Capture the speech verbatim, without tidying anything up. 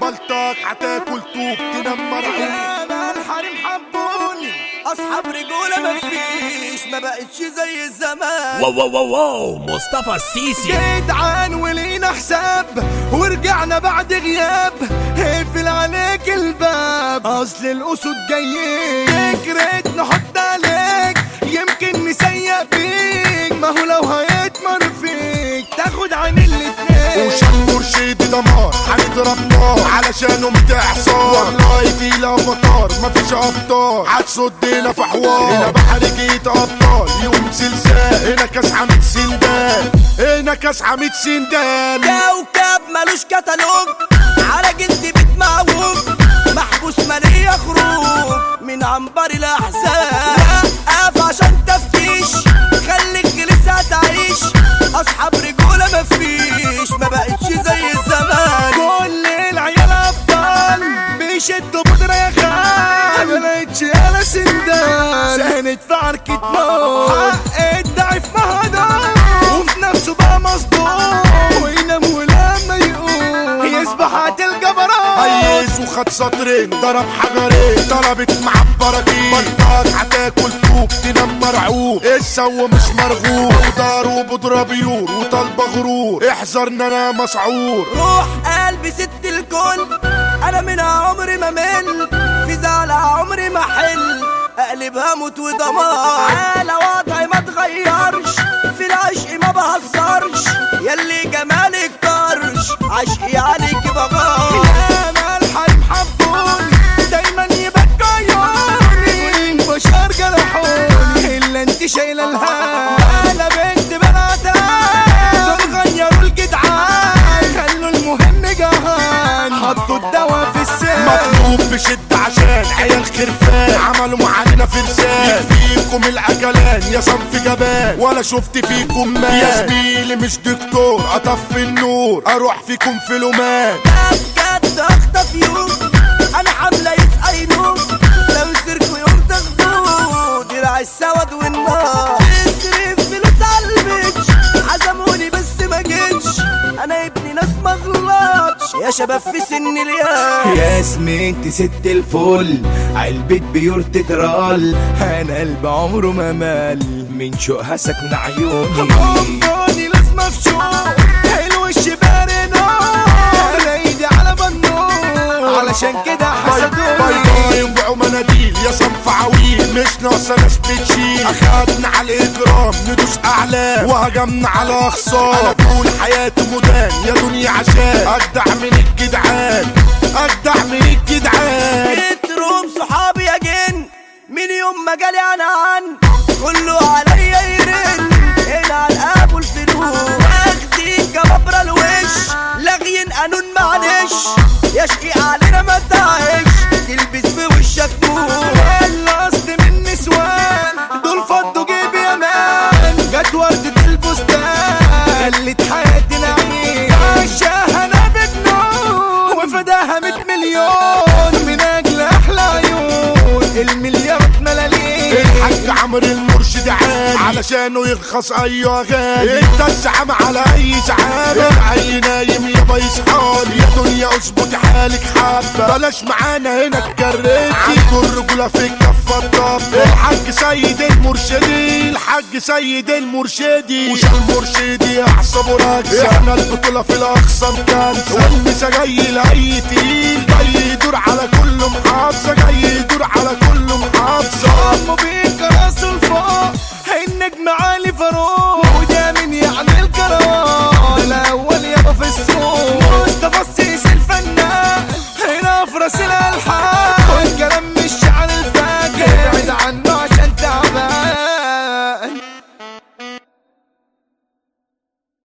بلطاك هتاكل طوب تنام مرعوب. الحريم حبوني اصحاب رجوله مفيش، ما بقتش زي الزمان. واو واو واو واو مصطفى السيسي جدعان ولينا حساب ورجعنا بعد غياب، اقفل عليك الباب اصل الاسود جايين. فكرة نحط عليك يمكن نسيق بيك، ما هو لو هيتمر فيك تاخد عن الاتنين. وشال مرشد دمار هنضرب نار علشانه متحصار، والله دي لا فطار مفيش ابطال هتصدنا في حوار. هنا بحر جيت ابطال يوم زلزال، هنا كاس حميد سندان، هنا كاس حميد سندان. كوكب ملوش كتالوج على جد بيت معوج، محبوس مالية خروج من عنبر الاحزان. وقف عشان تفتيش خليك لسه تعيش، اصحاب رجوله مفيش، ما بقتش زي الزمان. كل العيال ابطال بيشدوا بودره يا خال، ما لقيتش انا سندان سهنت في عركة موت. حق الضعيف مهدر وفي نفسه بقى مصدوم، وينام ولما يقوم يصبح الجبروت. هيس وخد سطرين ضرب حجرين ضربت مع البراكين. بلطاك هتاكل طوب تنام مرعوب، السو مش مرغوب، ودار بودرة بيور وطالبة غرور، احذرنا انا مسعور. روح قلبي ست الكل انا من عمري ما مل، في زعل عمري ما حل، اقلبها موت ودمار. على وضعي ما اتغيرش، في العشق ما بهزرش، ياللي جمالك طرش عشقي عليك بغار. انا الحريم حبوني دايما يبكيوني، بشر جرحوني الا انت شايله الهم. انا بنت بناتها دول غيروا الجدعان، خلوا المهم جهان، حطوا الدواء في السن. مطلوب بشدة عشان عيال خرفان عملوا معانا فرسان. فيكم الاكلان يا صنف جبان، ولا شفت فيكم مان. يا زميلي مش دكتور اطفي النور، اروح فيكم في لومان. بجد اخطف يوم انا حامله يسقى ينوم، لو سركوا يوم تاخدوه درع السواد والنار. تصرف فلوس عالبيتش عزموني بس ما جيتش، انا ابني ناس مغلطش يا شباب في سن الياس. يا اسمي انت ست الفل عالبيت بيور تترال، انا قلب عمره ما مال من شوقها سكن عيوني. عمروني لازمه في شوق حلو الشباري نار، ايدي على بنور علشان كده حسدوني. باي باي وبقوا مناديل يا صنف عويل، مش ناقصه ناس بتشيل. اخدنا على الاجرام ندوس اعلام، وهجمنا على اخصام. انا طول حياتي مدان يا دنيا عشان اجدع من الجدعان، اجدع من الجدعان. بتروم صحابي يا جن من يوم ما جالي عنعن، كله عليا يرن هنا على الاب والفلوس. واخدين جبابرة الوش لاغيين قانون معلش، يا شقيق علينا ما تعيش تلبس في وشك نور. خلصت من نسوان دول فضوا جيبي يا مان، جت وردة البستان خلت حياتي نعيم. عشاها انا بجنون وفداها مية مليون من اجل احلى عيون، المليارات ملاليم. الحاج عمرو المرشد عالي علشانه يرخص ايوه غالي. انت الزعامة على اي زعامة، العين نايم يابا يصحالي. يا دنيا اظبطي حالك حبة، بلاش معانا هنا الكريتي، عنده الرجولة في الكفة الطب. الحاج سيد المرشدي، الحاج سيد المرشدي، وش المرشدي احسبه ركزة. احنا البطولة في الاقصى مكانسة، والمسا جاي لاي تقيل جاي يدور